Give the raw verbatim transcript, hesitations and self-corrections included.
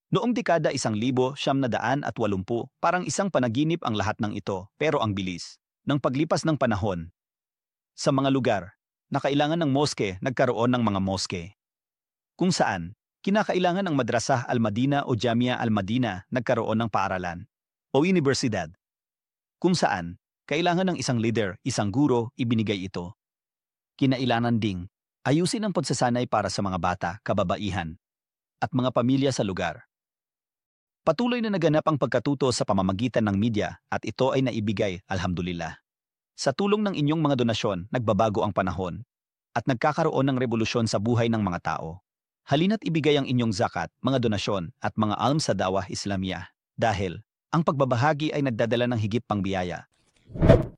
Noong dekada isang libo siyam na daan at walumpu, parang isang panaginip ang lahat ng ito, pero ang bilis. Nang paglipas ng panahon, sa mga lugar, na kailangan ng moske, nagkaroon ng mga moske. Kung saan, kinakailangan ng Madrasah Al-Madina o Jamia Al-Madina, nagkaroon ng paaralan o universidad. Kung saan, kailangan ng isang leader, isang guro, ibinigay ito. Kinailangan ding ayusin ang pagsasanay para sa mga bata, kababaihan, at mga pamilya sa lugar. Patuloy na naganap ang pagkatuto sa pamamagitan ng media at ito ay naibigay, alhamdulillah. Sa tulong ng inyong mga donasyon, nagbabago ang panahon at nagkakaroon ng revolusyon sa buhay ng mga tao. Halina't ibigay ang inyong zakat, mga donasyon at mga alm sa dawah Islamiyah dahil ang pagbabahagi ay nagdadala ng higit pang biyaya.